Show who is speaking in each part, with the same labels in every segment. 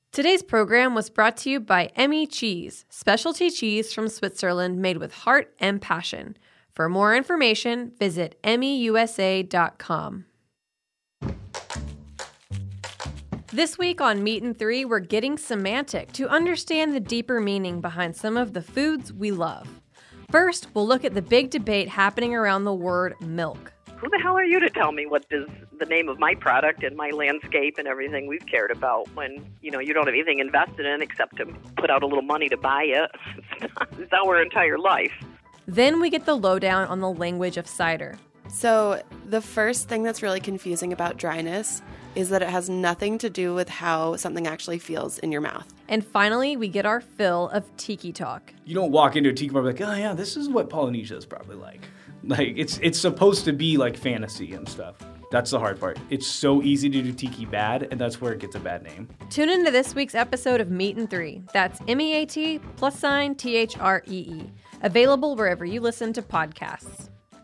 Speaker 1: Today's program was brought to you by Emmy Cheese, specialty cheese from Switzerland made with heart and passion. For more information, visit emmyusa.com. This week on Meat and Three, we're getting semantic to understand the deeper meaning behind some of the foods we love. First, we'll look at the big debate happening around the word milk.
Speaker 2: Who the hell are you to tell me what is the name of my product and my landscape and everything we've cared about when, you don't have anything invested in except to put out a little money to buy it? It's our entire life.
Speaker 1: Then we get the lowdown on the language of cider.
Speaker 3: So the first thing that's really confusing about dryness is that it has nothing to do with how something actually feels in your mouth.
Speaker 1: And finally, we get our fill of tiki talk.
Speaker 4: You don't walk into a tiki bar and be like, oh yeah, this is what Polynesia is probably like. Like, it's supposed to be like fantasy and stuff. That's the hard part. It's so easy to do tiki bad, and that's where it gets a bad name.
Speaker 1: Tune into this week's episode of Meat and Three. That's MEAT+THREE. Available wherever you listen to podcasts.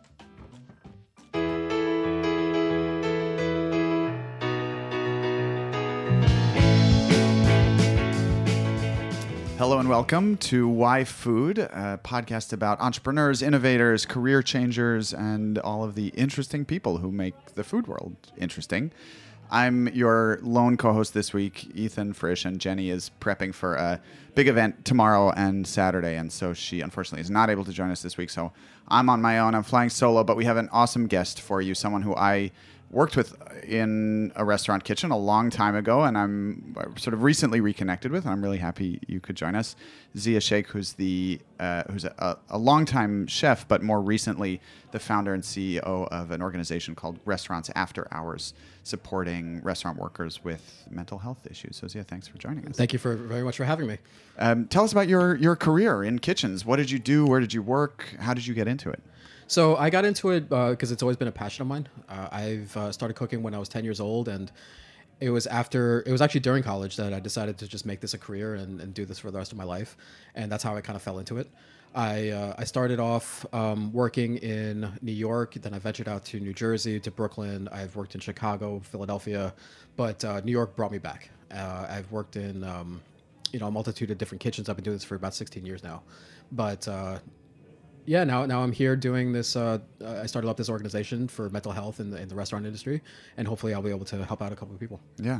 Speaker 5: Hello and welcome to Why Food, a podcast about entrepreneurs, innovators, career changers, and all of the interesting people who make the food world interesting. I'm your lone co-host this week, Ethan Frisch, and Jenny is prepping for a big event tomorrow and Saturday, and so she unfortunately is not able to join us this week, so I'm on my own. I'm flying solo, but we have an awesome guest for you, someone who I worked with in a restaurant kitchen a long time ago, and I'm sort of recently reconnected with, and I'm really happy you could join us. Zia Sheikh, who's a longtime chef, but more recently the founder and CEO of an organization called Restaurants After Hours, supporting restaurant workers with mental health issues. So Zia, thanks for joining us.
Speaker 6: Thank you very much for having me.
Speaker 5: Tell us about your career in kitchens. What did you do? Where did you work? How did you get into it?
Speaker 6: So I got into it because it's always been a passion of mine. I've started cooking when I was 10 years old, and it was actually during college that I decided to just make this a career and do this for the rest of my life. And that's how I kind of fell into it. I started off working in New York, then I ventured out to New Jersey, to Brooklyn. I've worked in Chicago, Philadelphia, but New York brought me back. I've worked in a multitude of different kitchens. I've been doing this for about 16 years now. But yeah, now I'm here doing this. I started up this organization for mental health in the restaurant industry, and hopefully I'll be able to help out a couple of people. Yeah.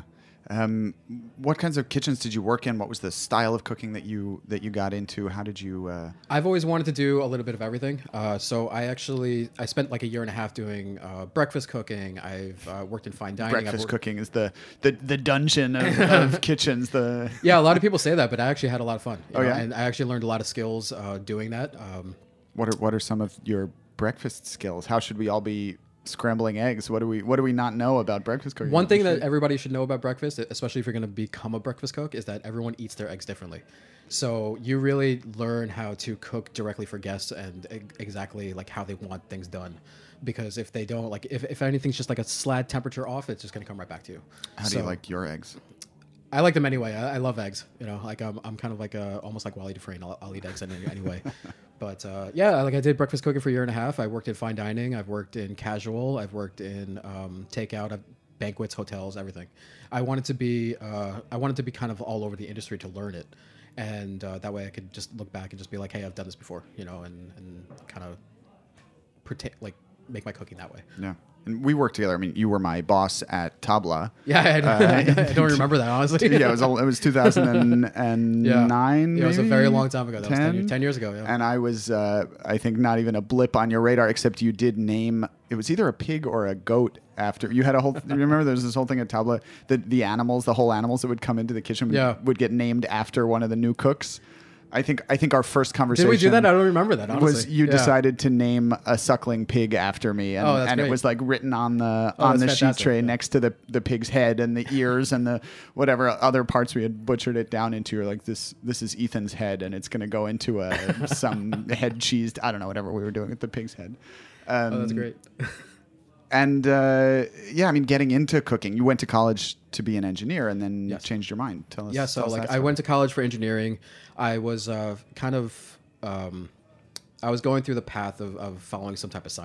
Speaker 5: What kinds of kitchens did you work in? What was the style of cooking that you got into? How did you?
Speaker 6: I've always wanted to do a little bit of everything. So I spent like a year and a half doing breakfast cooking. I've worked in fine dining.
Speaker 5: Breakfast cooking is the dungeon of kitchens.
Speaker 6: Yeah, a lot of people say that, but I actually had a lot of fun.
Speaker 5: Yeah,
Speaker 6: and I actually learned a lot of skills doing that.
Speaker 5: What are some of your breakfast skills? How should we all be scrambling eggs? What do we not know about breakfast cooking?
Speaker 6: One thing that everybody should know about breakfast, especially if you're going to become a breakfast cook, is that everyone eats their eggs differently. So you really learn how to cook directly for guests and exactly like how they want things done. Because if they don't, like if anything's just like a slight temperature off, it's just going to come right back to you.
Speaker 5: How do you like your eggs?
Speaker 6: I like them anyway. I love eggs. Like I'm kind of like almost like Wally Dufresne. I'll eat eggs anyway. But yeah, like I did breakfast cooking for a year and a half. I worked in fine dining. I've worked in casual. I've worked in takeout, banquets, hotels, everything. I wanted to be kind of all over the industry to learn it, and that way I could just look back and just be like, hey, I've done this before, and kind of make my cooking that way.
Speaker 5: Yeah. And we worked together. I mean, you were my boss at Tabla.
Speaker 6: Yeah, I don't remember that, honestly.
Speaker 5: Yeah, it was 2009.
Speaker 6: Yeah, it was a very long time ago. That was 10 years ago. Yeah.
Speaker 5: And I was, I think, not even a blip on your radar, except you did name, it was either a pig or a goat after. You had a whole, you remember there was this whole thing at Tabla, the animals, the whole animals that would come into the kitchen would get named after one of the new cooks. I think our first conversation.
Speaker 6: Did we do that? I don't remember that, honestly.
Speaker 5: Was you decided to name a suckling pig after me, and it was like written on the sheet tray next to the pig's head and the ears and the whatever other parts we had butchered it down into. You're like, this is Ethan's head, and it's going to go into some head cheesed. I don't know, whatever we were doing with the pig's head.
Speaker 6: That's great.
Speaker 5: And I mean, getting into cooking, you went to college to be an engineer, and then changed your mind. Tell us.
Speaker 6: Yeah, so like I went to college for engineering. I was I was going through the path of following some type of science.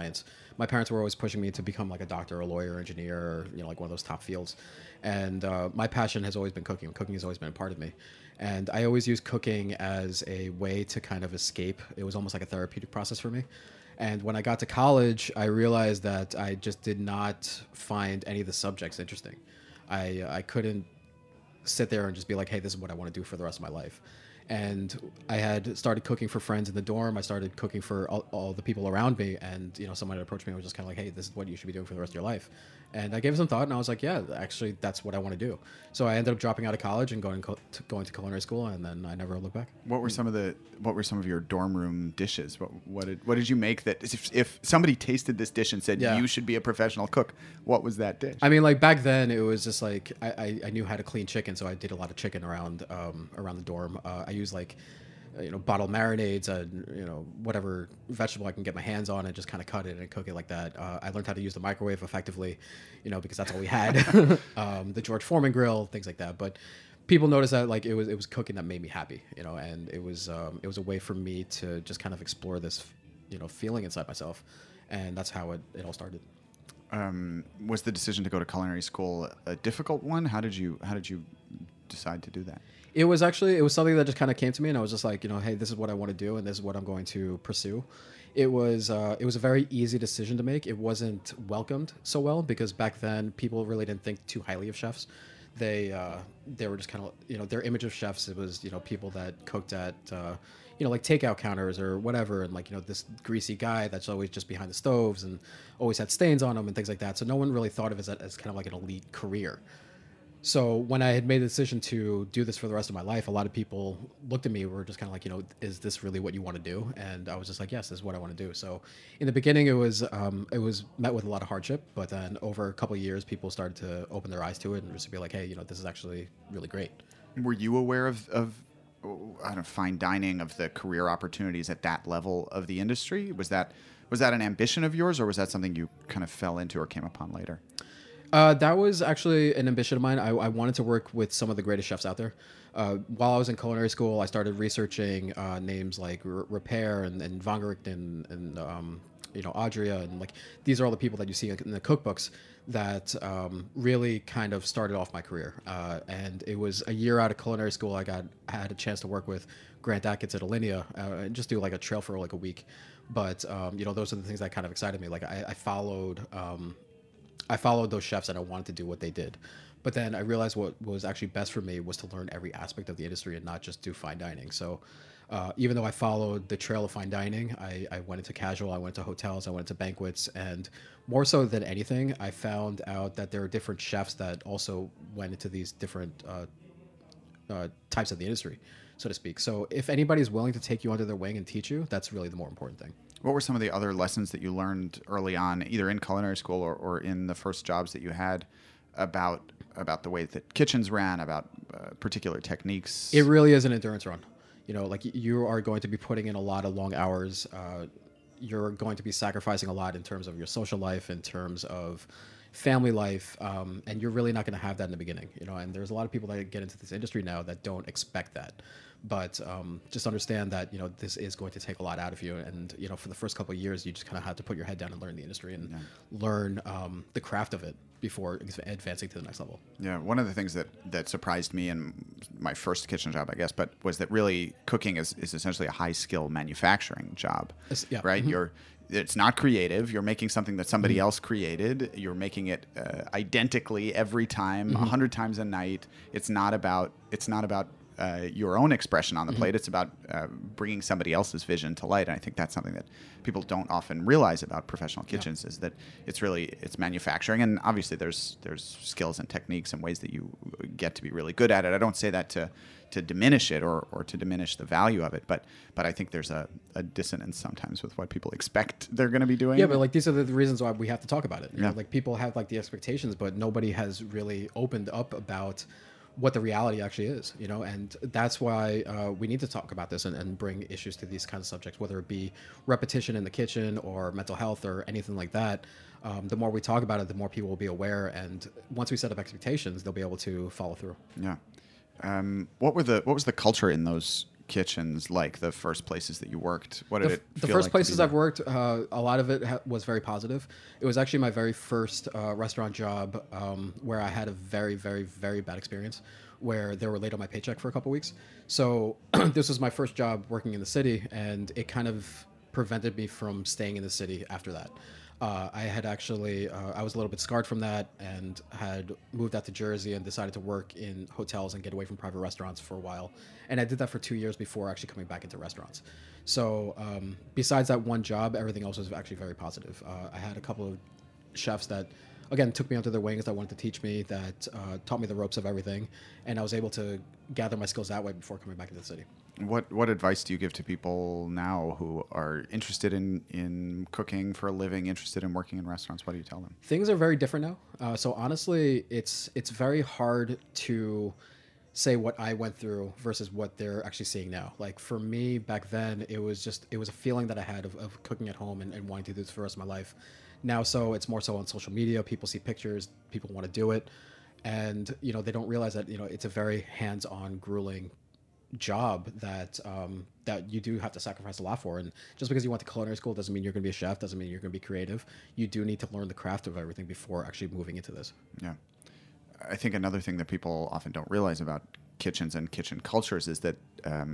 Speaker 6: my parents were always pushing me to become like a doctor, a lawyer, engineer, or, like one of those top fields. And my passion has always been cooking. Cooking has always been a part of me. And I always used cooking as a way to kind of escape. It was almost like a therapeutic process for me. And when I got to college, I realized that I just did not find any of the subjects interesting. I couldn't sit there and just be like, hey, this is what I want to do for the rest of my life. And I had started cooking for friends in the dorm. I started cooking for all the people around me. And, someone had approached me and was just kind of like, hey, this is what you should be doing for the rest of your life. And I gave it some thought, and I was like, yeah, actually, that's what I want to do. So I ended up dropping out of college and going to culinary school, and then I never looked back.
Speaker 5: What were some of your dorm room dishes? What did you make that if somebody tasted this dish and said you should be a professional cook, what was that dish?
Speaker 6: I mean, like back then, it was just like I knew how to clean chicken, so I did a lot of chicken around the dorm. I used like bottled marinades, whatever vegetable I can get my hands on, and just kind of cut it and cook it like that. I learned how to use the microwave effectively, because that's all we had. The George Foreman grill, things like that. But people noticed that like it was cooking that made me happy, and it was a way for me to just kind of explore this, feeling inside myself, and that's how it all started.
Speaker 5: Was the decision to go to culinary school a difficult one? How did you decide to do that?
Speaker 6: It was something that just kind of came to me, and I was just like, hey, this is what I want to do, and this is what I'm going to pursue. It was a very easy decision to make. It wasn't welcomed so well because back then people really didn't think too highly of chefs. They were just kind of, their image of chefs, it was, people that cooked at, like takeout counters or whatever, and like, this greasy guy that's always just behind the stoves and always had stains on him and things like that. So no one really thought of it as kind of like an elite career. So when I had made the decision to do this for the rest of my life, a lot of people looked at me and were just kind of like, is this really what you want to do? And I was just like, yes, this is what I want to do. So in the beginning, it was met with a lot of hardship, but then over a couple of years, people started to open their eyes to it and just be like, hey, this is actually really great.
Speaker 5: Were you aware of fine dining, of the career opportunities at that level of the industry? Was that an ambition of yours, or was that something you kind of fell into or came upon later?
Speaker 6: That was actually an ambition of mine. I wanted to work with some of the greatest chefs out there. While I was in culinary school, I started researching names like Repair and Von Gerichten and Adria, and like these are all the people that you see in the cookbooks that really kind of started off my career. And it was a year out of culinary school, I had a chance to work with Grant Atkins at Alinea and just do like a trail for like a week. But those are the things that kind of excited me. Like I followed those chefs and I wanted to do what they did. But then I realized what was actually best for me was to learn every aspect of the industry and not just do fine dining. So even though I followed the trail of fine dining, I went into casual, I went to hotels, I went into banquets, and more so than anything, I found out that there are different chefs that also went into these different types of the industry, so to speak. So if anybody's willing to take you under their wing and teach you, that's really the more important thing.
Speaker 5: What were some of the other lessons that you learned early on, either in culinary school or in the first jobs that you had, about the way that kitchens ran, about particular techniques?
Speaker 6: It really is an endurance run. Like you are going to be putting in a lot of long hours. You're going to be sacrificing a lot in terms of your social life, in terms of family life, and you're really not going to have that in the beginning. And there's a lot of people that get into this industry now that don't expect that. But just understand that, this is going to take a lot out of you. And, for the first couple of years, you just kind of have to put your head down and learn the industry and learn the craft of it before advancing to the next level.
Speaker 5: Yeah. One of the things that surprised me in my first kitchen job, I guess, but was that really cooking is essentially a high skill manufacturing job, right? Mm-hmm. It's not creative. You're making something that somebody else created. You're making it identically every time, 100 times a night. It's not about your own expression on the plate. It's about bringing somebody else's vision to light. And I think that's something that people don't often realize about professional kitchens is that it's manufacturing. And obviously there's skills and techniques and ways that you get to be really good at it. I don't say that to diminish it or to diminish the value of it, but I think there's a dissonance sometimes with what people expect they're going to be doing.
Speaker 6: Yeah, but like these are the reasons why we have to talk about it. You know, like people have like the expectations, but nobody has really opened up about what the reality actually is, and that's why we need to talk about this and bring issues to these kinds of subjects, whether it be repetition in the kitchen or mental health or anything like that. The more we talk about it, the more people will be aware, and once we set up expectations, they'll be able to follow through.
Speaker 5: Yeah. What was the culture in those kitchens like, the first places that you worked? What did it
Speaker 6: The
Speaker 5: feel
Speaker 6: first
Speaker 5: like to
Speaker 6: places
Speaker 5: be
Speaker 6: I've
Speaker 5: there?
Speaker 6: worked, a lot of it was very positive. It was actually my very first restaurant job where I had a very, very, very bad experience where they were late on my paycheck for a couple weeks. So this was my first job working in the city, and it kind of prevented me from staying in the city after that. I had actually, I was a little bit scarred from that and had moved out to Jersey and decided to work in hotels and get away from private restaurants for a while. And I did that for 2 years before actually coming back into restaurants. So besides that one job, everything else was actually very positive. I had a couple of chefs that, again, took me under their wings, that wanted to teach me, that taught me the ropes of everything. And I was able to gather my skills that way before coming back into the city.
Speaker 5: What advice do you give to people now who are interested in cooking for a living, interested in working in restaurants? What do you tell them?
Speaker 6: Things are very different now. So honestly, it's very hard to say what I went through versus what they're actually seeing now. Like for me back then, it was a feeling that I had of cooking at home and wanting to do this for the rest of my life. Now, so it's more so on social media. People see pictures, people want to do it. And, they don't realize that, it's a very hands-on, grueling job that that you do have to sacrifice a lot for. And just because you went to culinary school doesn't mean you're going to be a chef, doesn't mean you're going to be creative. You do need to learn the craft of everything before actually moving into this.
Speaker 5: Yeah. I think another thing that people often don't realize about kitchens and kitchen cultures is that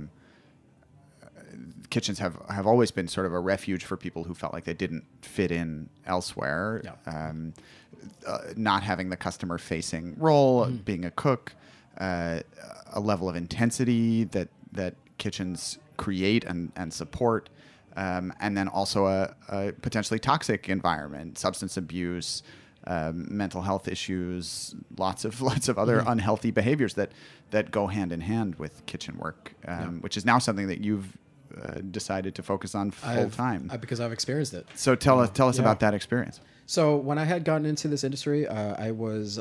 Speaker 5: kitchens have always been sort of a refuge for people who felt like they didn't fit in elsewhere.
Speaker 6: Yeah.
Speaker 5: Not having the customer-facing role, being a cook, a level of intensity that kitchens create and support, and then also a potentially toxic environment, substance abuse, mental health issues, lots of other unhealthy behaviors that go hand in hand with kitchen work, which is now something that you've decided to focus on full time.
Speaker 6: Because I've experienced it.
Speaker 5: So tell us about that experience.
Speaker 6: So when I had gotten into this industry, I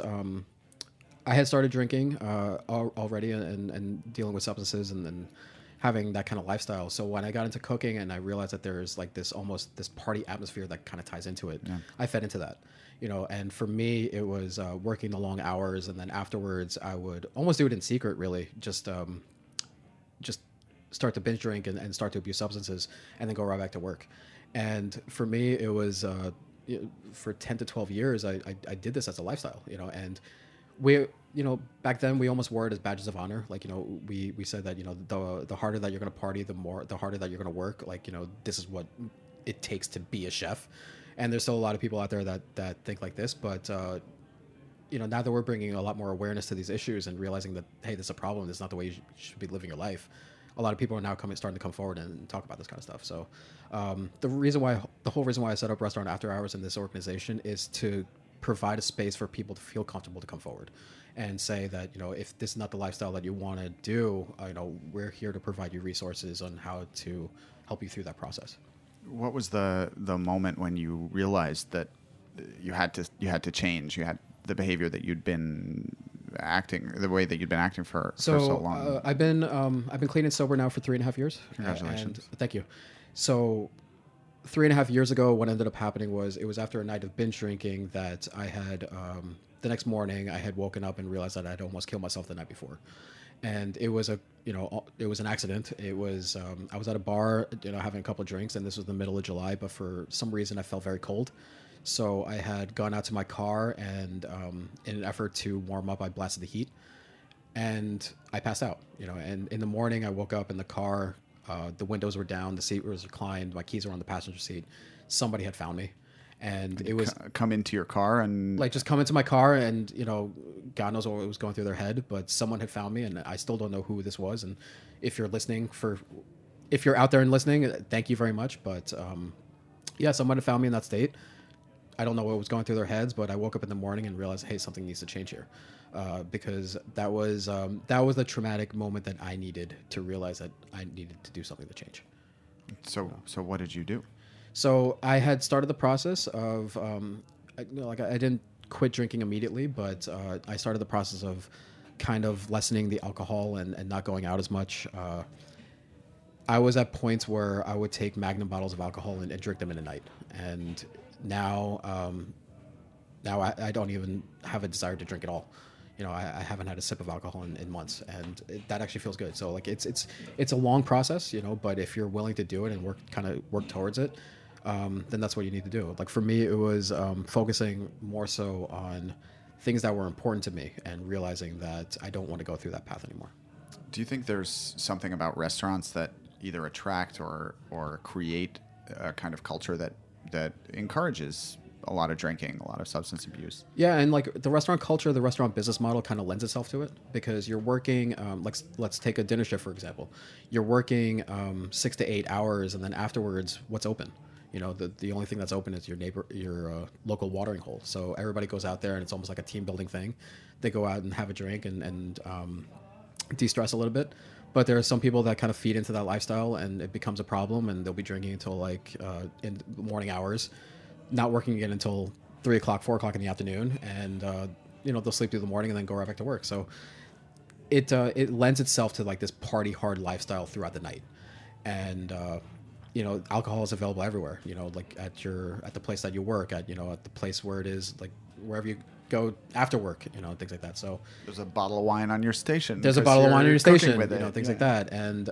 Speaker 6: had started drinking already and dealing with substances and having that kind of lifestyle. So when I got into cooking and I realized that there's like this party atmosphere that kind of ties into it, I fed into that. And for me, it was working the long hours, and then afterwards I would almost do it in secret, really, just start to binge drink and start to abuse substances, and then go right back to work. And for me, it was for 10 to 12 years, I did this as a lifestyle, and we, back then we almost wore it as badges of honor. Like, we said that, the harder that you're going to party, the harder that you're going to work. Like, this is what it takes to be a chef. And there's still a lot of people out there that think like this, but now that we're bringing a lot more awareness to these issues and realizing that, hey, this is a problem, this is not the way you should be living your life, a lot of people are now starting to come forward and talk about this kind of stuff. So the whole reason why I set up Restaurant After Hours in this organization is to provide a space for people to feel comfortable to come forward and say that, if this is not the lifestyle that you want to do, we're here to provide you resources on how to help you through that process.
Speaker 5: What was the moment when you realized that you had to change? You had the behavior that you'd been acting, the way that you'd been acting for so long.
Speaker 6: I've been clean and sober now for 3.5 years.
Speaker 5: Congratulations!
Speaker 6: And thank you. So 3.5 years ago, what ended up happening was it was after a night of binge drinking that I had the next morning I had woken up and realized that I'd almost killed myself the night before. And it was it was an accident. It was, I was at a bar, having a couple of drinks, and this was the middle of July, but for some reason I felt very cold. So I had gone out to my car and, in an effort to warm up, I blasted the heat and I passed out, and in the morning I woke up in the car, the windows were down, the seat was reclined, my keys were on the passenger seat. Somebody had found me. And it was
Speaker 5: come into your car and
Speaker 6: just come into my car and, God knows what was going through their head, but someone had found me and I still don't know who this was. And if you're out there and listening, thank you very much. But, someone had found me in that state. I don't know what was going through their heads, but I woke up in the morning and realized, hey, something needs to change here. Because that was the traumatic moment that I needed to realize that I needed to do something to change.
Speaker 5: So what did you do?
Speaker 6: So I had started the process of, I didn't quit drinking immediately, but I started the process of kind of lessening the alcohol and not going out as much. I was at points where I would take Magnum bottles of alcohol and drink them in a night. And now I don't even have a desire to drink at all. I haven't had a sip of alcohol in months, and that actually feels good. So like it's a long process, but if you're willing to do it and work towards it, then that's what you need to do. Like for me, it was focusing more so on things that were important to me and realizing that I don't want to go through that path anymore.
Speaker 5: Do you think there's something about restaurants that either attract or create a kind of culture that encourages a lot of drinking, a lot of substance abuse?
Speaker 6: Yeah, and like the restaurant culture, the restaurant business model kind of lends itself to it because you're working, let's take a dinner shift, for example. You're working 6 to 8 hours, and then afterwards, what's open? The only thing that's open is your local watering hole. So everybody goes out there, and it's almost like a team building thing. They go out and have a drink and de-stress a little bit. But there are some people that kind of feed into that lifestyle, and it becomes a problem, and they'll be drinking until in the morning hours, not working again until 3 o'clock, 4 o'clock in the afternoon, and they'll sleep through the morning and then go right back to work. So it lends itself to like this party hard lifestyle throughout the night, and alcohol is available everywhere. Like at the place that you work at, at the place where it is, like wherever you go after work, things like that. So
Speaker 5: there's a bottle of wine on your station.
Speaker 6: There's a bottle of wine on your station,
Speaker 5: with
Speaker 6: things like that, and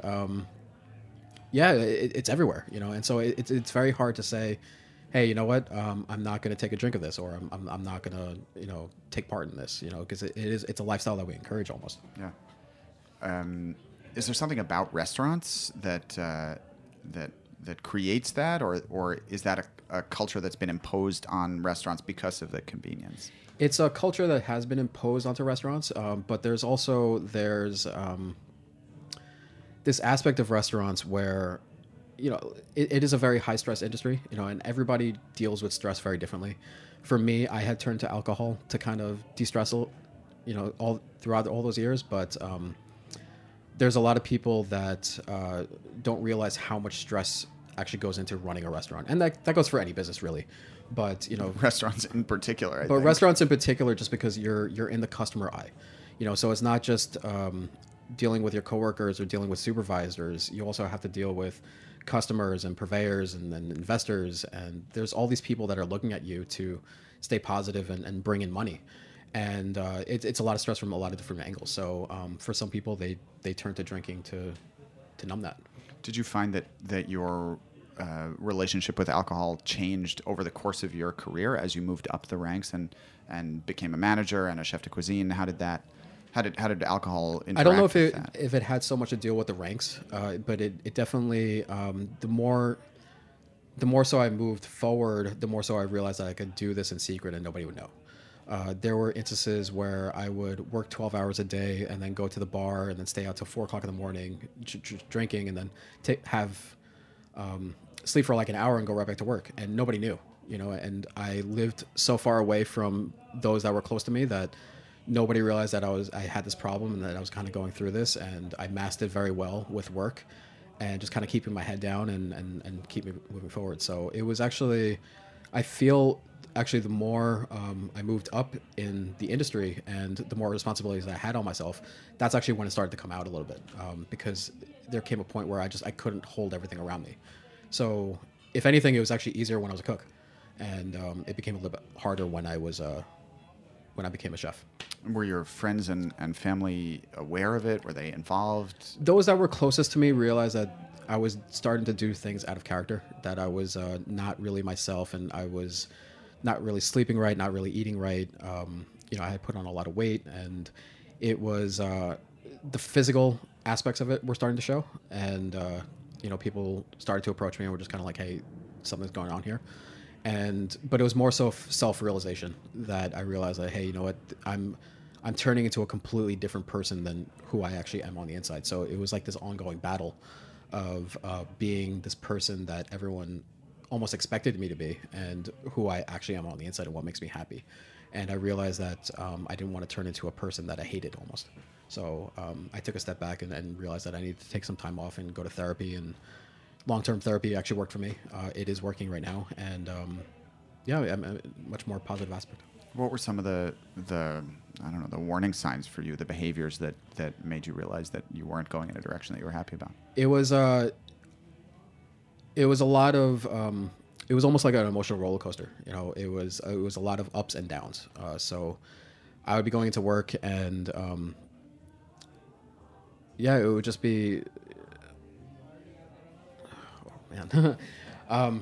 Speaker 6: it's everywhere, and so it's very hard to say, hey, you know what? I'm not going to take a drink of this, or I'm not going to, take part in this, because it's a lifestyle that we encourage almost.
Speaker 5: Yeah. Is there something about restaurants that creates that, or is that a culture that's been imposed on restaurants because of the convenience?
Speaker 6: It's a culture that has been imposed onto restaurants, but there's this aspect of restaurants where it is a very high stress industry, and everybody deals with stress very differently. For me, I had turned to alcohol to kind of de-stress, all throughout all those years. But there's a lot of people that don't realize how much stress actually goes into running a restaurant, and that goes for any business really. But
Speaker 5: restaurants in particular. I
Speaker 6: but
Speaker 5: think.
Speaker 6: Restaurants in particular, just because you're in the customer eye, so it's not just dealing with your coworkers or dealing with supervisors. You also have to deal with customers and purveyors and then investors, and there's all these people that are looking at you to stay positive and bring in money, and it's a lot of stress from a lot of different angles. So for some people, they turn to drinking to numb that.
Speaker 5: Did you find that your relationship with alcohol changed over the course of your career as you moved up the ranks and became a manager and a chef de cuisine? How did alcohol interact?
Speaker 6: I don't know
Speaker 5: if
Speaker 6: it had so much to deal with the ranks, but it definitely the more so I moved forward, the more so I realized that I could do this in secret and nobody would know. There were instances where I would work 12 hours a day and then go to the bar and then stay out till 4 o'clock in the morning drinking, and then sleep for like an hour and go right back to work, and nobody knew, and I lived so far away from those that were close to me that nobody realized that I had this problem and that I was kind of going through this, and I masked it very well with work and just kind of keeping my head down and keep me moving forward. So it was actually, I feel actually the more I moved up in the industry and the more responsibilities I had on myself, that's actually when it started to come out a little bit, because there came a point where I couldn't hold everything around me. So if anything, it was actually easier when I was a cook, and it became a little bit harder when I became a chef.
Speaker 5: Were your friends and family aware of it? Were they involved?
Speaker 6: Those that were closest to me realized that I was starting to do things out of character, that I was not really myself, and I was not really sleeping right, not really eating right. I had put on a lot of weight, and it was the physical aspects of it were starting to show. And, people started to approach me and were just kind of like, hey, something's going on here. But it was more so self-realization that I realized that, hey, you know what, I'm turning into a completely different person than who I actually am on the inside. So it was like this ongoing battle of being this person that everyone almost expected me to be, and who I actually am on the inside and what makes me happy. And I realized that I didn't want to turn into a person that I hated almost. So I took a step back and realized that I needed to take some time off and go to therapy, and long-term therapy actually worked for me. It is working right now, and I'm a much more positive aspect.
Speaker 5: What were some of the warning signs for you, the behaviors that made you realize that you weren't going in a direction that you were happy about?
Speaker 6: It was a lot of it was almost like an emotional roller coaster. It was a lot of ups and downs. So I would be going into work and yeah, it would just be, oh man,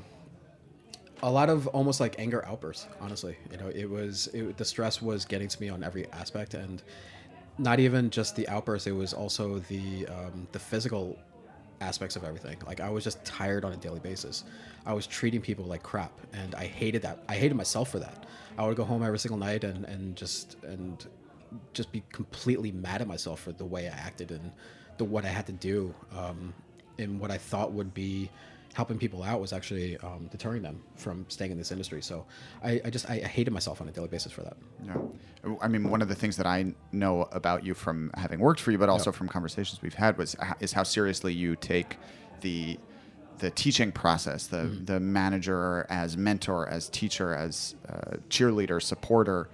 Speaker 6: a lot of almost like anger outbursts. Honestly, you know, the stress was getting to me on every aspect, and not even just the outbursts. It was also the physical aspects of everything. Like I was just tired on a daily basis. I was treating people like crap, and I hated that. I hated myself for that. I would go home every single night and just be completely mad at myself for the way I acted and what I had to do, and what I thought would be helping people out was actually deterring them from staying in this industry. So I hated myself on a daily basis for that.
Speaker 5: Yeah. I mean, one of the things that I know about you from having worked for you, but also from conversations we've had, is how seriously you take the teaching process, the manager as mentor, as teacher, as cheerleader, supporter,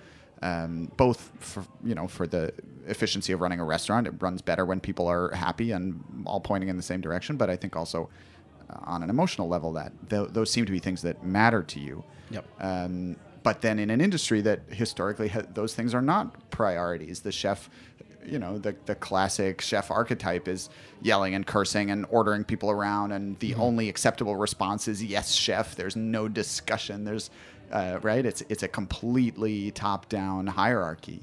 Speaker 5: both for the efficiency of running a restaurant. It runs better when people are happy and all pointing in the same direction. But I think also on an emotional level, that those seem to be things that matter to you.
Speaker 6: Yep.
Speaker 5: But then in an industry that historically those things are not priorities. The chef, the classic chef archetype is yelling and cursing and ordering people around, and the only acceptable response is yes, chef. There's no discussion. There's right. It's a completely top-down hierarchy.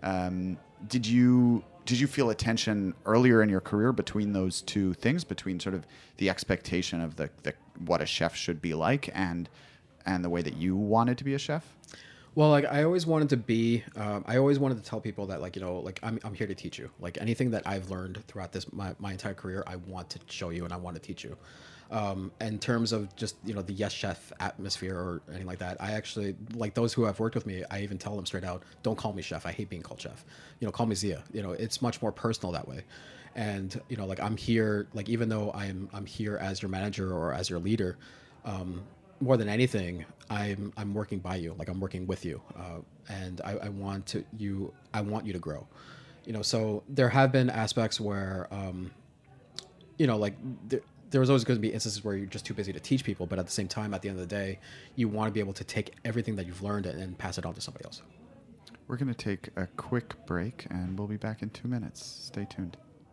Speaker 5: Did you feel a tension earlier in your career between those two things, between sort of the expectation of the what a chef should be like and the way that you wanted to be a chef?
Speaker 6: Well, like I always wanted to be, I always wanted to tell people that I'm here to teach you. Like anything that I've learned throughout my entire career, I want to show you and I want to teach you. In terms of just, the yes chef atmosphere or anything like that, I actually, like those who have worked with me, I even tell them straight out, don't call me chef. I hate being called chef. Call me Zia. It's much more personal that way. And, like I'm here, like even though I'm here as your manager or as your leader, more than anything, I'm working by you, like I'm working with you, and I want you to grow, So there have been aspects where, like there was always going to be instances where you're just too busy to teach people, but at the same time, at the end of the day, you want to be able to take everything that you've learned and pass it on to somebody else.
Speaker 5: We're going to take a quick break, and we'll be back in 2 minutes. Stay tuned.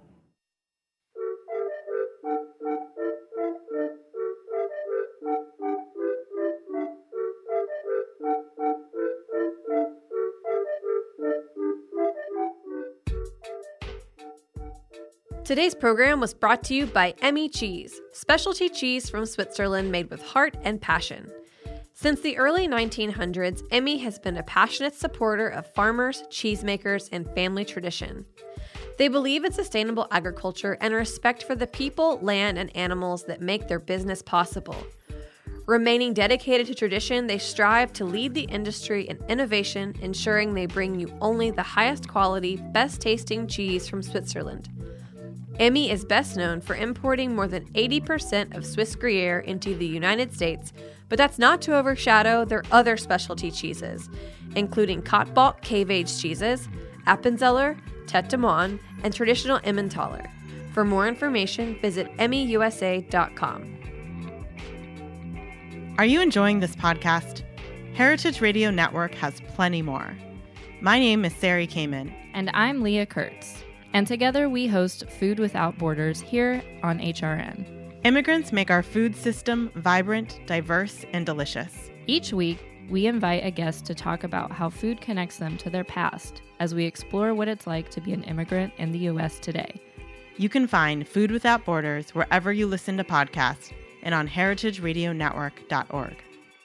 Speaker 1: Today's program was brought to you by Emmy Cheese, specialty cheese from Switzerland made with heart and passion. Since the early 1900s, Emmy has been a passionate supporter of farmers, cheesemakers, and family tradition. They believe in sustainable agriculture and respect for the people, land, and animals that make their business possible. Remaining dedicated to tradition, they strive to lead the industry in innovation, ensuring they bring you only the highest quality, best tasting cheese from Switzerland. Emmy is best known for importing more than 80% of Swiss Gruyere into the United States, but that's not to overshadow their other specialty cheeses, including Katbalk cave-aged cheeses, Appenzeller, Tête de Moine, and traditional Emmentaler. For more information, visit emmyusa.com.
Speaker 7: Are you enjoying this podcast? Heritage Radio Network has plenty more. My name is Sari Kamen.
Speaker 8: And I'm Leah Kurtz. And together we host Food Without Borders here on HRN.
Speaker 7: Immigrants make our food system vibrant, diverse, and delicious.
Speaker 8: Each week, we invite a guest to talk about how food connects them to their past as we explore what it's like to be an immigrant in the U.S. today.
Speaker 7: You can find Food Without Borders wherever you listen to podcasts and on heritageradionetwork.org.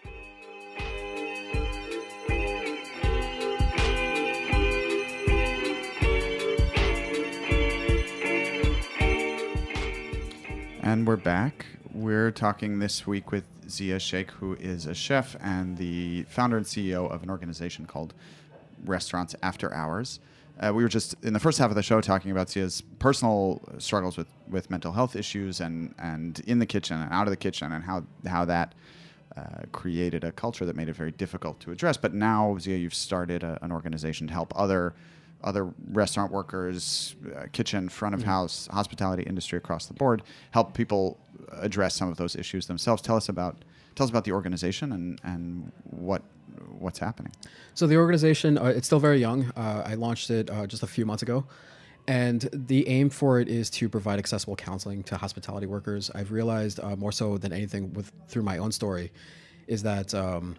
Speaker 5: And we're back. We're talking this week with Zia Sheikh, who is a chef and the founder and CEO of an organization called Restaurants After Hours. We were just in the first half of the show talking about Zia's personal struggles with mental health issues and in the kitchen and out of the kitchen, and how that created a culture that made it very difficult to address. But now, Zia, you've started an organization to help other restaurant workers, kitchen, front of house, hospitality industry across the board, help people address some of those issues themselves. Tell us about the organization and what what's happening?
Speaker 6: So the organization, it's still very young. I launched it just a few months ago. And the aim for it is to provide accessible counseling to hospitality workers. I've realized more so than anything through my own story is that,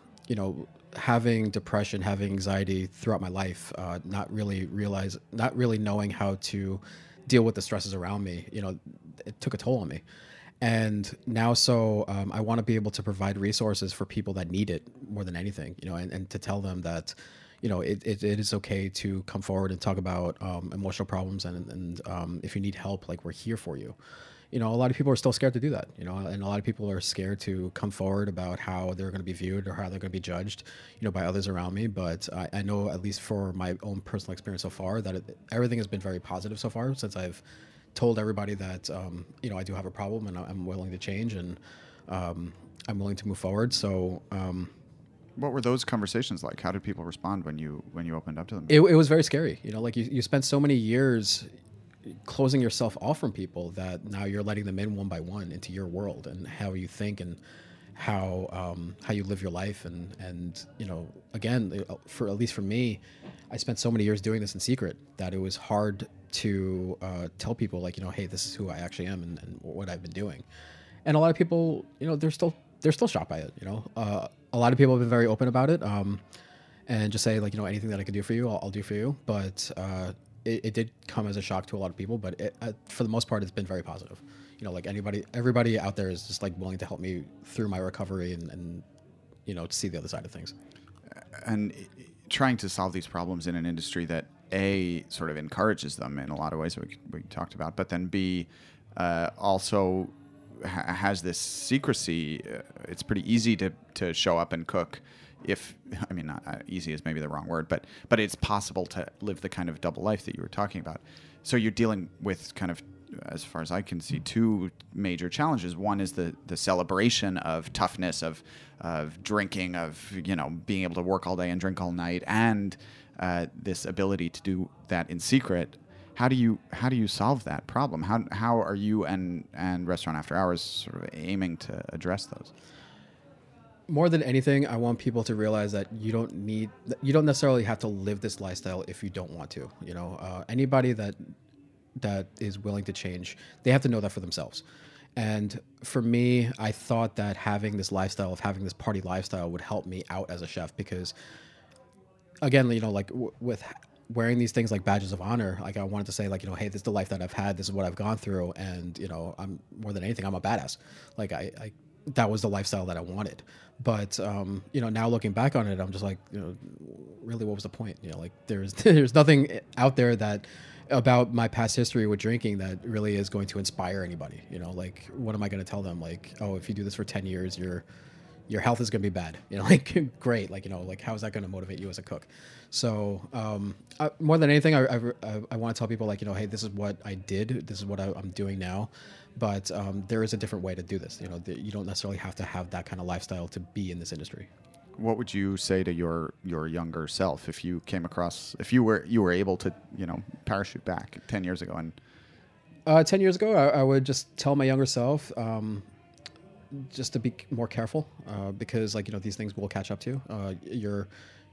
Speaker 6: having depression, having anxiety throughout my life, not really knowing how to deal with the stresses around me, it took a toll on me. And now, I want to be able to provide resources for people that need it more than anything, and to tell them that, it is okay to come forward and talk about emotional problems. And if you need help, like, we're here for you. A lot of people are still scared to do that, and a lot of people are scared to come forward about how they're going to be viewed or how they're going to be judged, by others around me. But I know, at least for my own personal experience so far, that everything has been very positive so far since I've told everybody that, I do have a problem and I'm willing to change and I'm willing to move forward. So,
Speaker 5: what were those conversations like? How did people respond when you opened up to them?
Speaker 6: It was very scary. Like you spent so many years closing yourself off from people that now you're letting them in one by one into your world and how you think and how you live your life. And again, for at least for me, I spent so many years doing this in secret that it was hard to tell people, like, hey, this is who I actually am and what I've been doing. And a lot of people, they're still shocked by it. A lot of people have been very open about it, and just say, like, anything that I can do for you, I'll do for you. But it did come as a shock to a lot of people. But for the most part, it's been very positive. Like everybody out there is just like willing to help me through my recovery and to see the other side of things.
Speaker 5: And trying to solve these problems in an industry that A, sort of encourages them in a lot of ways that we talked about, but then B, also has this secrecy. It's pretty easy to show up and cook. Not easy is maybe the wrong word, but it's possible to live the kind of double life that you were talking about. So you're dealing with kind of, as far as I can see, two major challenges. One is the celebration of toughness, of drinking, of being able to work all day and drink all night, and this ability to do that in secret. How do you solve that problem? How are you and Restaurant After Hours sort of aiming to address those?
Speaker 6: More than anything, I want people to realize that you don't necessarily have to live this lifestyle if you don't want to. Anybody that is willing to change, they have to know that for themselves. And for me, I thought that having this lifestyle, having this party lifestyle, would help me out as a chef because, again, with wearing these things like badges of honor, like I wanted to say, like, hey, this is the life that I've had, this is what I've gone through, and I'm more than anything, I'm a badass. Like I that was the lifestyle that I wanted. But now looking back on it, I'm just like, really, what was the point? Like there's nothing out there that about my past history with drinking that really is going to inspire anybody. Like, what am I going to tell them? Like, oh, if you do this for 10 years, your health is going to be bad. Like, great. Like, like, how is that going to motivate you as a cook? So more than anything, I want to tell people, like, hey, this is what I did. This is what I'm doing now. But there is a different way to do this. You don't necessarily have to have that kind of lifestyle to be in this industry.
Speaker 5: What would you say to your younger self if you were able to parachute back 10 years ago? And
Speaker 6: 10 years ago, I would just tell my younger self just to be more careful because these things will catch up to you.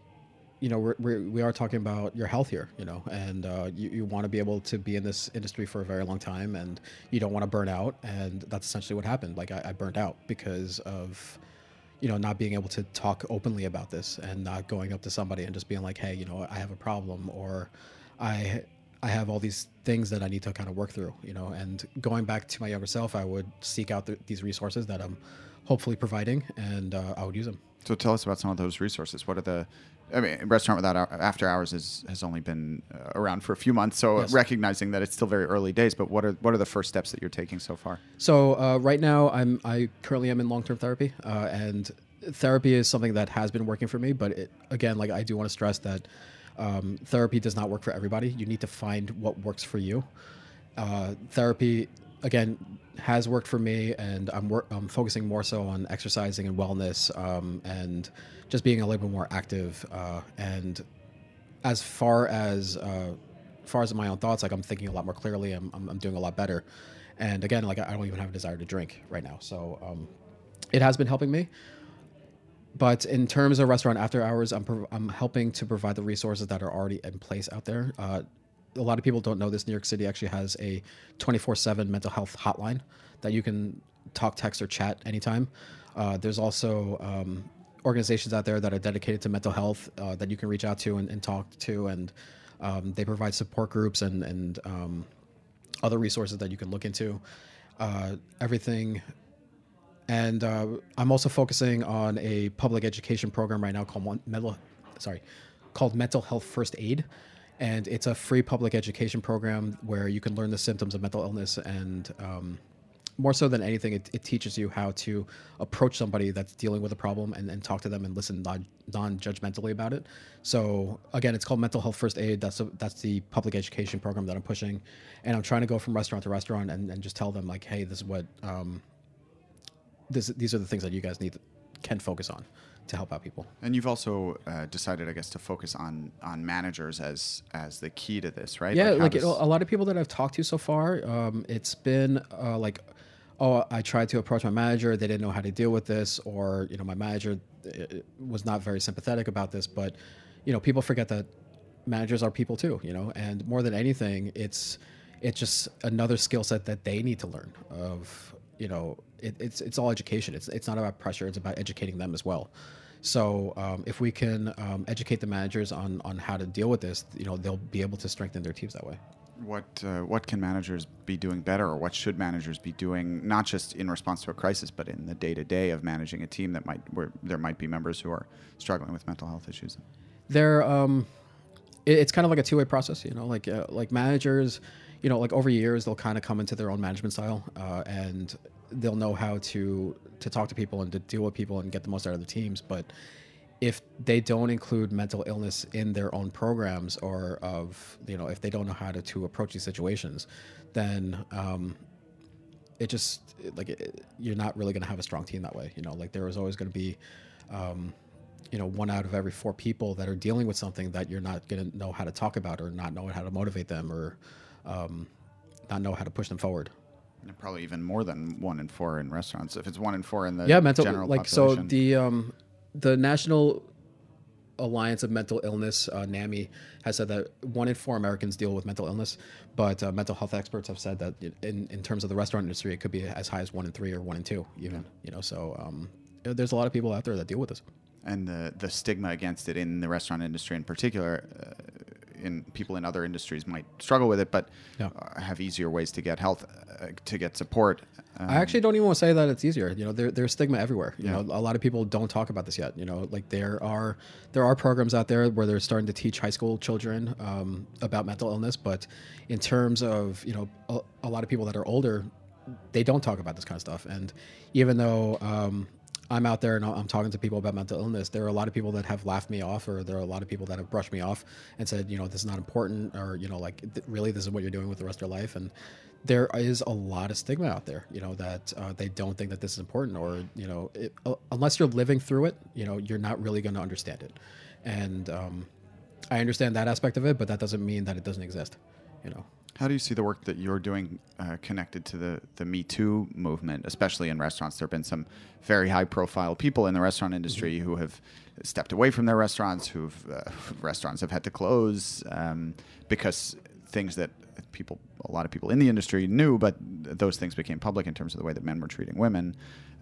Speaker 6: We are talking about your health here, and you want to be able to be in this industry for a very long time, and you don't want to burn out. And that's essentially what happened. Like I burnt out because of not being able to talk openly about this and not going up to somebody and just being like, hey, I have a problem, or I have all these things that I need to kind of work through, and going back to my younger self, I would seek out these resources that I'm hopefully providing, and I would use them.
Speaker 5: So tell us about some of those resources. What are Restaurant Without After Hours has only been around for a few months, so yes. Recognizing that it's still very early days, but what are the first steps that you're taking so far?
Speaker 6: So right now, I currently am in long-term therapy, and therapy is something that has been working for me. But again, I do want to stress that therapy does not work for everybody. You need to find what works for you. Therapy, again, has worked for me, and I'm focusing more so on exercising and wellness, and just being a little bit more active. And as far as my own thoughts, I'm thinking a lot more clearly. I'm doing a lot better. And again, I don't even have a desire to drink right now. So it has been helping me. But in terms of restaurant after hours, I'm helping to provide the resources that are already in place out there. A lot of people don't know this. New York City actually has a 24/7 mental health hotline that you can talk, text, or chat anytime. There's also organizations out there that are dedicated to mental health that you can reach out to and talk to, and they provide support groups and other resources that you can look into. Everything. And I'm also focusing on a public education program right now called Mental Health First Aid. And it's a free public education program where you can learn the symptoms of mental illness. And more so than anything, it teaches you how to approach somebody that's dealing with a problem and talk to them and listen non-judgmentally about it. So again, it's called Mental Health First Aid. That's the public education program that I'm pushing. And I'm trying to go from restaurant to restaurant and just tell them like, hey, this is what... These are the things that you guys can focus on to help out people.
Speaker 5: And you've also decided, I guess, to focus on managers as the key to this, right?
Speaker 6: Yeah, a lot of people that I've talked to so far, it's been I tried to approach my manager, they didn't know how to deal with this, or my manager was not very sympathetic about this. But people forget that managers are people too, and more than anything, it's just another skill set that they need to learn. It's all education. It's not about pressure. It's about educating them as well. So if we can educate the managers on how to deal with this, they'll be able to strengthen their teams that way.
Speaker 5: What can managers be doing better, or what should managers be doing, not just in response to a crisis, but in the day-to-day of managing a team where there might be members who are struggling with mental health issues?
Speaker 6: It's kind of like a two-way process. Like managers, over years they'll kind of come into their own management style, and they'll know how to talk to people and to deal with people and get the most out of the teams. But if they don't include mental illness in their own programs, or if they don't know how to approach these situations, then you're not really going to have a strong team that way. There is always going to be 1 out of every 4 people that are dealing with something that you're not going to know how to talk about, or not know how to motivate them, or not know how to push them forward.
Speaker 5: And probably even more than 1 in 4 in restaurants. If it's 1 in 4 in the general population.
Speaker 6: So the National Alliance of Mental Illness, NAMI, has said that 1 in 4 Americans deal with mental illness, but mental health experts have said that in terms of the restaurant industry, it could be as high as 1 in 3 or 1 in 2 even. So there's a lot of people out there that deal with this.
Speaker 5: And the stigma against it in the restaurant industry in particular, in people in other industries might struggle with it, but have easier ways to get to get support.
Speaker 6: I actually don't even want to say that it's easier. There's stigma everywhere. A lot of people don't talk about this yet. There are programs out there where they're starting to teach high school children about mental illness, but in terms of a lot of people that are older, they don't talk about this kind of stuff. And even though I'm out there and I'm talking to people about mental illness, there are a lot of people that have laughed me off, or there are a lot of people that have brushed me off and said, this is not important, or, really, this is what you're doing with the rest of your life. And there is a lot of stigma out there, that they don't think that this is important, or, unless you're living through it, you're not really going to understand it. And I understand that aspect of it, but that doesn't mean that it doesn't exist,
Speaker 5: How do you see the work that you're doing connected to the Me Too movement, especially in restaurants? There have been some very high-profile people in the restaurant industry who have stepped away from their restaurants, restaurants have had to close because things that a lot of people in the industry knew, but those things became public in terms of the way that men were treating women.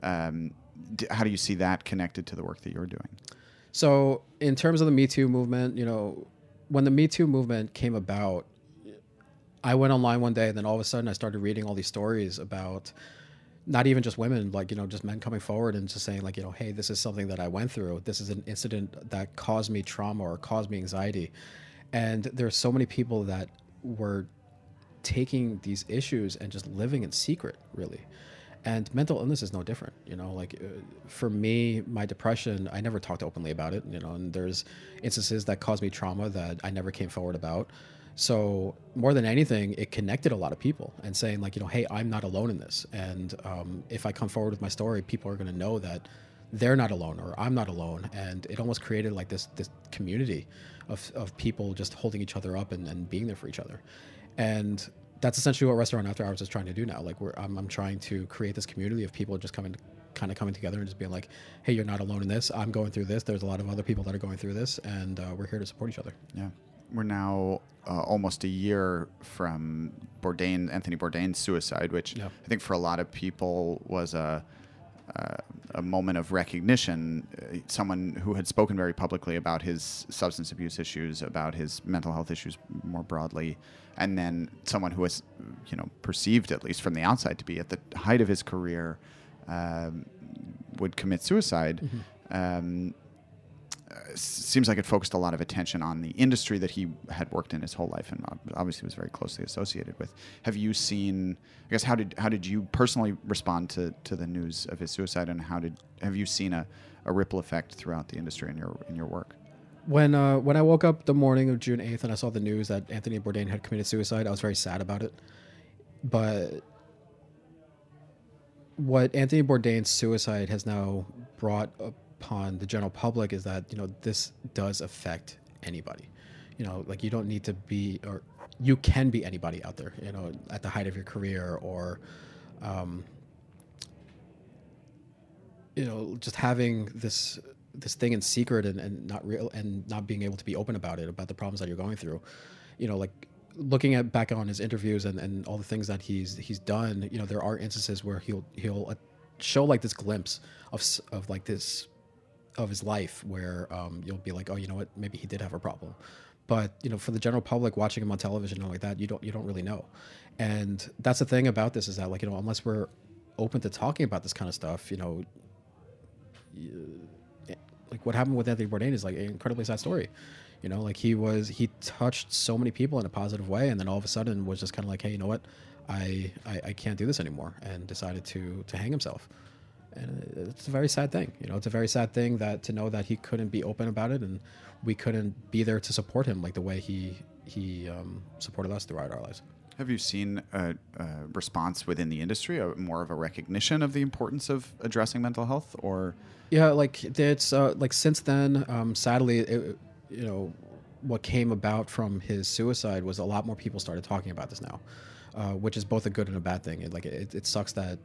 Speaker 5: How do you see that connected to the work that you're doing?
Speaker 6: So in terms of the Me Too movement, when the Me Too movement came about, I went online one day, and then all of a sudden I started reading all these stories about not even just women, just men coming forward and just saying hey, this is something that I went through. This is an incident that caused me trauma or caused me anxiety. And there's so many people that were taking these issues and just living in secret, really. And mental illness is no different. For me, my depression, I never talked openly about it, and there's instances that caused me trauma that I never came forward about. So more than anything, it connected a lot of people and saying hey, I'm not alone in this. And if I come forward with my story, people are going to know that they're not alone, or I'm not alone. And it almost created this community of people just holding each other up and being there for each other. And that's essentially what Restaurant After Hours is trying to do now. Like I'm trying to create this community of people just coming together and just being like, hey, you're not alone in this. I'm going through this. There's a lot of other people that are going through this, and we're here to support each other.
Speaker 5: Yeah. We're now almost a year from Anthony Bourdain's suicide, which I think for a lot of people was a moment of recognition. Someone who had spoken very publicly about his substance abuse issues, about his mental health issues more broadly, and then someone who was, perceived at least from the outside to be at the height of his career, would commit suicide. Seems like it focused a lot of attention on the industry that he had worked in his whole life and obviously was very closely associated with. Have you seen, I guess, how did you personally respond to the news of his suicide, and have you seen a ripple effect throughout the industry in your work?
Speaker 6: When I woke up the morning of June 8th and I saw the news that Anthony Bourdain had committed suicide, I was very sad about it. But what Anthony Bourdain's suicide has now brought upon the general public is that, this does affect anybody. Like you don't need to be, or you can be anybody out there, at the height of your career, or, just having this thing in secret and not being able to be open about it, about the problems that you're going through. Like looking back on his interviews and all the things that he's done, there are instances where he'll show like this glimpse of like this of his life where you'll be like, oh, you know what, maybe he did have a problem. But for the general public watching him on television and like that, you don't really know. And that's the thing about this, is that like, unless we're open to talking about this kind of stuff, like what happened with Anthony Bourdain is like an incredibly sad story. Like he touched so many people in a positive way, and then all of a sudden was just kind of like, hey, you know what, I can't do this anymore, and decided to hang himself. And it's a very sad thing. It's a very sad thing to know that he couldn't be open about it, and we couldn't be there to support him like the way he supported us throughout our lives.
Speaker 5: Have you seen a response within the industry, more of a recognition of the importance of addressing mental health, or?
Speaker 6: Yeah, like it's like since then, sadly, what came about from his suicide was a lot more people started talking about this now, which is both a good and a bad thing. It sucks that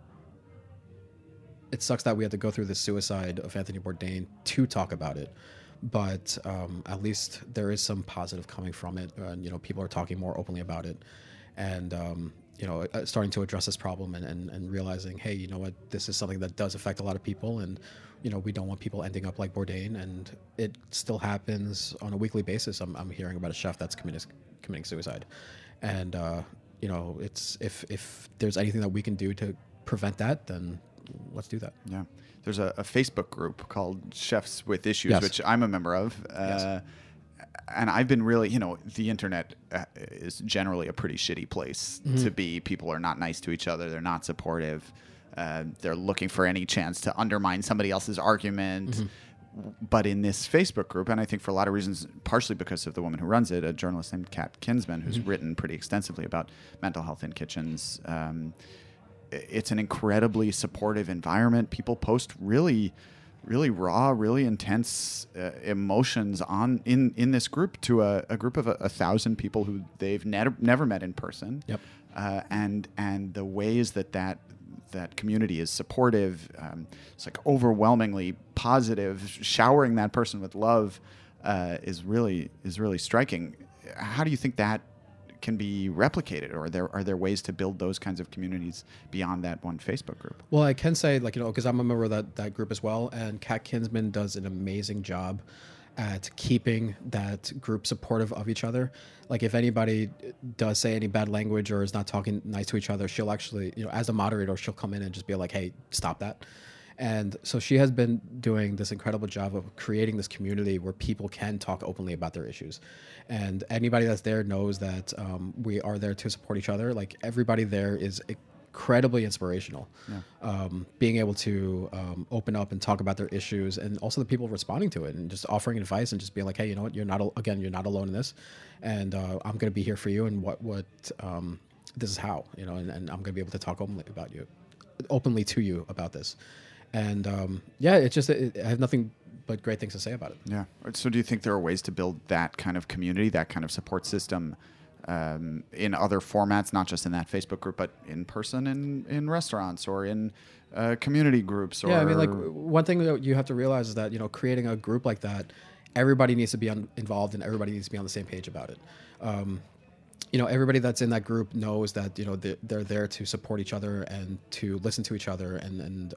Speaker 6: we had to go through the suicide of Anthony Bourdain to talk about it. But at least there is some positive coming from it. People are talking more openly about it, and starting to address this problem and realizing, hey, you know what, this is something that does affect a lot of people, and we don't want people ending up like Bourdain, and it still happens on a weekly basis. I'm hearing about a chef that's committing suicide, and it's if there's anything that we can do to prevent that, then let's do that.
Speaker 5: Yeah. There's a Facebook group called Chefs with Issues,
Speaker 6: Yes.
Speaker 5: which I'm a member of.
Speaker 6: Yes.
Speaker 5: And I've been really, the internet is generally a pretty shitty place to be. People are not nice to each other. They're not supportive. They're looking for any chance to undermine somebody else's argument. But in this Facebook group, and I think for a lot of reasons, partially because of the woman who runs it, a journalist named Kat Kinsman, who's written pretty extensively about mental health in kitchens, it's an incredibly supportive environment. People post really, really raw, really intense emotions in this group to a group of 1,000 people who they've never met in person.
Speaker 6: Yep.
Speaker 5: And the ways that community is supportive, it's like overwhelmingly positive, showering that person with love is really striking. How do you think that can be replicated, or are there ways to build those kinds of communities beyond that one Facebook group?
Speaker 6: Well, I can say, because I'm a member of that group as well, and Kat Kinsman does an amazing job at keeping that group supportive of each other. Like if anybody does say any bad language or is not talking nice to each other, she'll actually, as a moderator, she'll come in and just be like, hey, stop that. And so she has been doing this incredible job of creating this community where people can talk openly about their issues. And anybody that's there knows that we are there to support each other. Like everybody there is incredibly inspirational. Yeah. Being able to open up and talk about their issues, and also the people responding to it and just offering advice and just being like, hey, you know what, you're not alone in this. And I'm going to be here for you. And this is how, and I'm going to be able to talk openly to you about this. And I have nothing but great things to say about it.
Speaker 5: Yeah. So do you think there are ways to build that kind of community, that kind of support system in other formats, not just in that Facebook group, but in person in restaurants or in community groups. Or
Speaker 6: Yeah, I mean, like one thing that you have to realize is that, you know, creating a group like that, everybody needs to be involved and everybody needs to be on the same page about it. You know, everybody that's in that group knows that, you know, they're there to support each other and to listen to each other and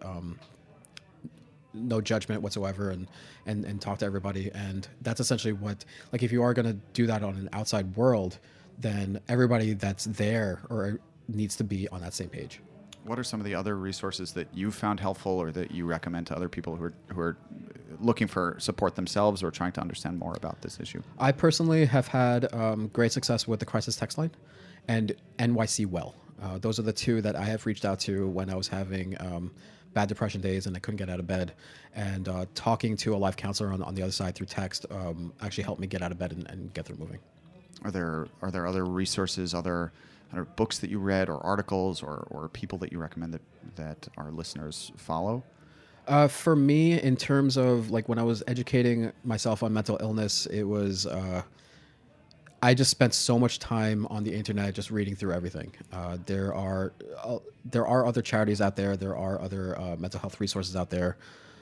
Speaker 6: no judgment whatsoever and talk to everybody. And that's essentially what, like, if you are going to do that on an outside world, then everybody that's there or needs to be on that same page.
Speaker 5: What are some of the other resources that you found helpful or that you recommend to other people who are looking for support themselves or trying to understand more about this issue?
Speaker 6: I personally have had great success with the Crisis Text Line and NYC Well. Those are the two that I have reached out to when I was having bad depression days and I couldn't get out of bed. And talking to a life counselor on the other side through text actually helped me get out of bed and get through moving. Are
Speaker 5: there other resources, other books that you read or articles or people that you recommend that our listeners follow?
Speaker 6: For me, in terms of like when I was educating myself on mental illness, it was I just spent so much time on the internet just reading through everything. There are other charities out there. There are other mental health resources out there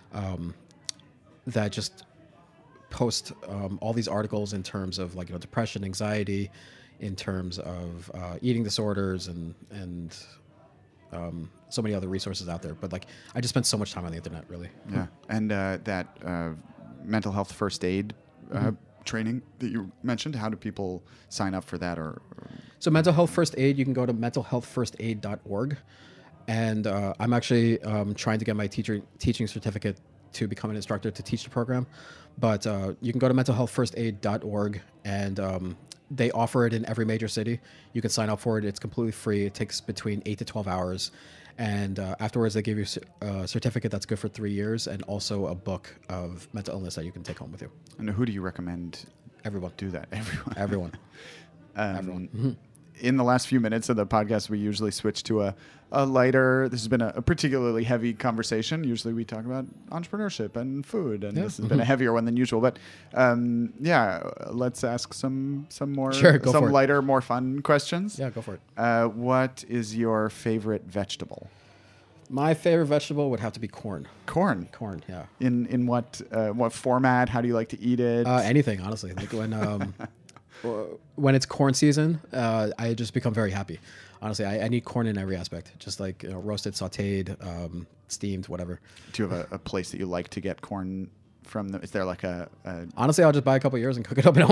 Speaker 6: that just post all these articles in terms of, like, you know, depression, anxiety, in terms of eating disorders and so many other resources out there. But, like, I just spent so much time on the internet, really.
Speaker 5: Yeah. And that mental health first aid training that you mentioned, how do people sign up for that?
Speaker 6: So mental health first aid, you can go to mentalhealthfirstaid.org. And I'm actually trying to get my teaching certificate to become an instructor to teach the program. But you can go to mentalhealthfirstaid.org and they offer it in every major city. You can sign up for it. It's completely free. It takes between 8 to 12 hours. And afterwards, they give you a certificate that's good for 3 years and also a book of mental illness that you can take home with you.
Speaker 5: And who do you recommend
Speaker 6: Everyone.
Speaker 5: do that? Everyone.
Speaker 6: Everyone. Everyone. Mm-hmm.
Speaker 5: In the last few minutes of the podcast, we usually switch to a lighter. This has been a particularly heavy conversation. Usually we talk about entrepreneurship and food, and this has been a heavier one than usual. But let's ask some more, some lighter, more fun questions.
Speaker 6: Yeah, go for it.
Speaker 5: What is your favorite vegetable?
Speaker 6: My favorite vegetable would have to be corn.
Speaker 5: Corn,
Speaker 6: yeah.
Speaker 5: In what format? How do you like to eat it?
Speaker 6: Anything, honestly. Like when it's corn season, I just become very happy. Honestly, I need corn in every aspect, just like, you know, roasted, sautéed, steamed, whatever.
Speaker 5: Do you have a place that you like to get corn from? Is there like a...
Speaker 6: Honestly, I'll just buy a couple of years and cook it up at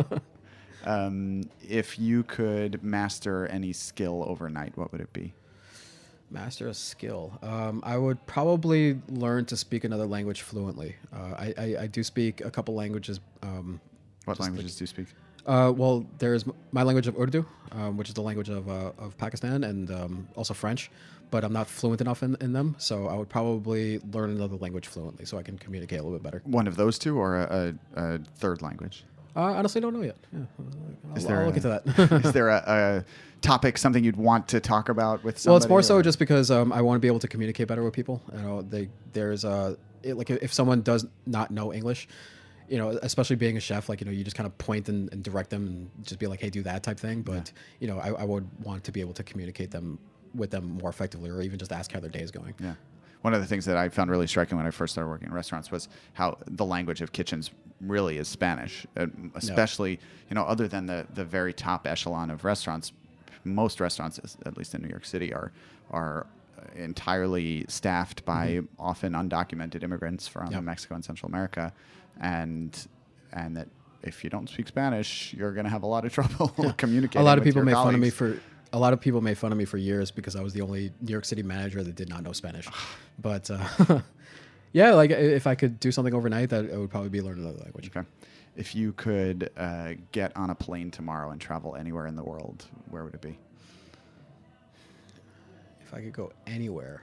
Speaker 6: home.
Speaker 5: If you could master any skill overnight, what would it be?
Speaker 6: Master a skill. I would probably learn to speak another language fluently. I do speak a couple languages.
Speaker 5: What languages do you speak?
Speaker 6: Well, there's my language of Urdu, which is the language of Pakistan, and also French, but I'm not fluent enough in them, so I would probably learn another language fluently so I can communicate a little bit better.
Speaker 5: One of those two or a third language?
Speaker 6: I honestly don't know yet. Yeah. I'll look into that.
Speaker 5: Is there a topic, something you'd want to talk about with somebody?
Speaker 6: Well, it's more so just because I want to be able to communicate better with people. You know, like if someone does not know English, you know, especially being a chef, like, you know, you just kind of point and direct them and just be like, hey, do that type thing. But, you know, I would want to be able to communicate with them more effectively, or even just ask how their day is going.
Speaker 5: Yeah. One of the things that I found really striking when I first started working in restaurants was how the language of kitchens really is Spanish, especially, you know, other than the very top echelon of restaurants. Most restaurants, at least in New York City, are entirely staffed by often undocumented immigrants from Mexico and Central America. And that if you don't speak Spanish, you're going to have a lot of trouble communicating.
Speaker 6: A lot of people made
Speaker 5: colleagues.
Speaker 6: fun of me for years because I was the only New York City manager that did not know Spanish. But yeah, like if I could do something overnight, that it would probably be learn another language.
Speaker 5: Okay. If you could get on a plane tomorrow and travel anywhere in the world, where would it be?
Speaker 6: If I could go anywhere,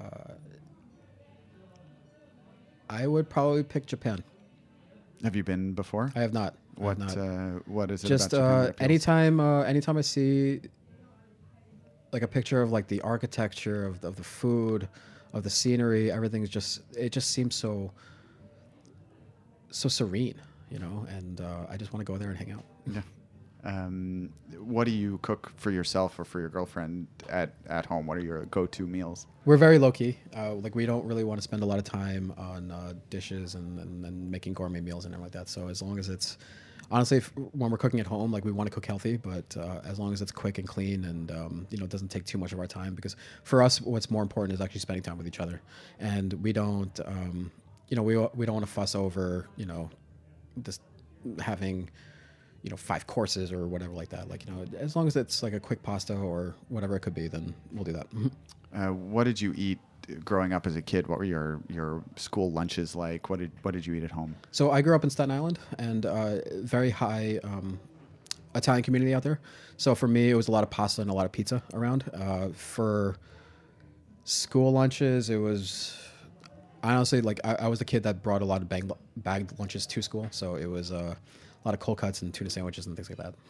Speaker 6: I would probably pick Japan.
Speaker 5: Have you been before?
Speaker 6: I have not.
Speaker 5: What is it
Speaker 6: just
Speaker 5: about Japan?
Speaker 6: anytime I see like a picture of like the architecture of the food, of the scenery, everything is just seems so serene, you know, and I just want to go there and hang out.
Speaker 5: Yeah. What do you cook for yourself or for your girlfriend at home? What are your go-to meals?
Speaker 6: We're very low-key. Like, we don't really want to spend a lot of time on dishes and making gourmet meals and everything like that. So as long as it's, honestly, when we're cooking at home, like, we want to cook healthy, but as long as it's quick and clean and, it doesn't take too much of our time, because for us, what's more important is actually spending time with each other. And we don't, we don't want to fuss over, this having, 5 courses or whatever like that. Like, as long as it's like a quick pasta or whatever it could be, then we'll do that.
Speaker 5: What did you eat growing up as a kid? What were your school lunches like? What did you eat at home?
Speaker 6: So I grew up in Staten Island, and very high Italian community out there. So for me, it was a lot of pasta and a lot of pizza around. For school lunches, it was honestly like I was the kid that brought a lot of bagged lunches to school. So it was a lot of cold cuts and tuna sandwiches and things like that.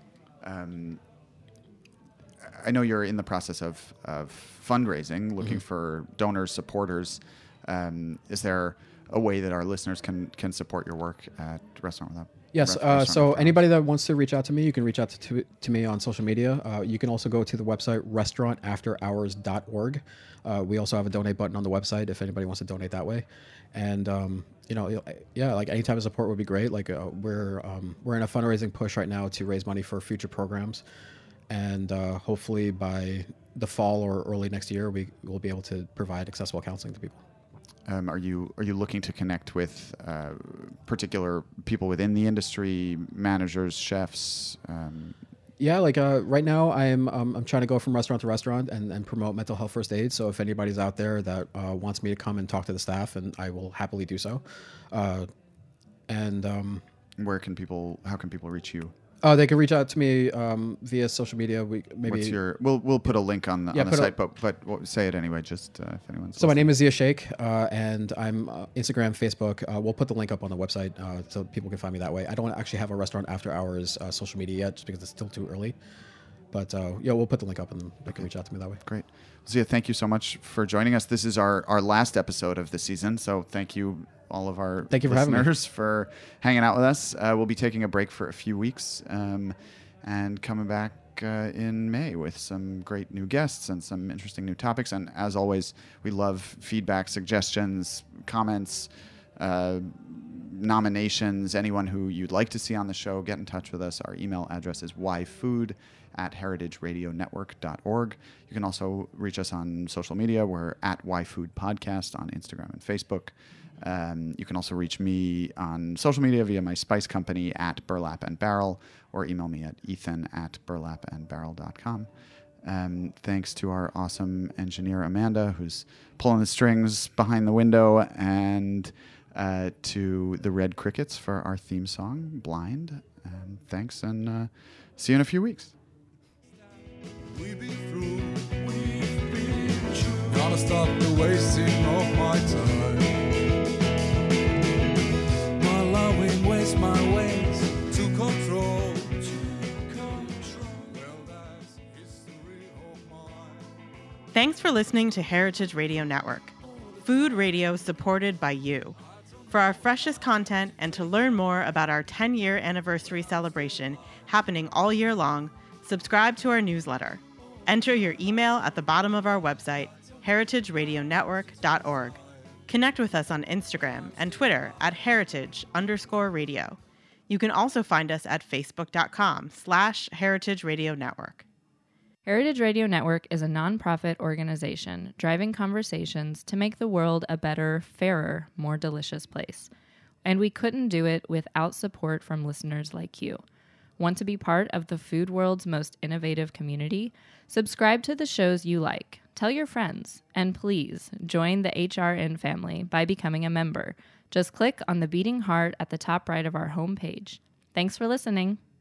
Speaker 5: I know you're in the process of fundraising, looking for donors, supporters. Is there a way that our listeners can support your work at Restaurant Without?
Speaker 6: Yes. So anybody that wants to reach out to me, you can reach out to me on social media. You can also go to the website restaurantafterhours.org. We also have a donate button on the website if anybody wants to donate that way. And like any type of support would be great. Like we're in a fundraising push right now to raise money for future programs, and hopefully by the fall or early next year, we will be able to provide accessible counseling to people.
Speaker 5: Are you looking to connect with particular people within the industry, managers, chefs?
Speaker 6: Yeah, like right now I'm trying to go from restaurant to restaurant and promote mental health first aid. So if anybody's out there that wants me to come and talk to the staff, and I will happily do so. How can people reach you? They can reach out to me via social media.
Speaker 5: We'll put a link on the site, but say it anyway, just if anyone's.
Speaker 6: So my name is Zia Sheikh, and I'm Instagram, Facebook. We'll put the link up on the website so people can find me that way. I don't actually have a Restaurant After Hours social media yet, just because it's still too early. But we'll put the link up and they can reach out to me that way.
Speaker 5: Great. Zia, thank you so much for joining us. This is our last episode of the season, so thank you all of our listeners for hanging out with us. We'll be taking a break for a few weeks and coming back in May with some great new guests and some interesting new topics. And as always, we love feedback, suggestions, comments, nominations, anyone who you'd like to see on the show. Get in touch with us. Our email address is yfood@heritageradionetwork.org. You can also reach us on social media. We're at yfoodpodcast on Instagram and Facebook. You can also reach me on social media via my spice company at Burlap and Barrel, or email me at ethan@burlapandbarrel.com. Thanks to our awesome engineer, Amanda, who's pulling the strings behind the window, and to the Red Crickets for our theme song, Blind. Thanks, and see you in a few weeks.
Speaker 9: We've been through, gotta stop the wasting of my time. My loving waste my ways to control. Well, that's history of mine.
Speaker 7: Thanks for listening to Heritage Radio Network, food radio supported by you. For our freshest content and to learn more about our 10-year anniversary celebration happening all year long, subscribe to our newsletter. Enter your email at the bottom of our website, heritageradionetwork.org. Connect with us on Instagram and Twitter at heritage_radio. You can also find us at facebook.com/Heritage Radio Network.
Speaker 8: Heritage Radio Network is a nonprofit organization driving conversations to make the world a better, fairer, more delicious place. And we couldn't do it without support from listeners like you. Want to be part of the food world's most innovative community? Subscribe to the shows you like. Tell your friends. And please join the HRN family by becoming a member. Just click on the beating heart at the top right of our homepage. Thanks for listening.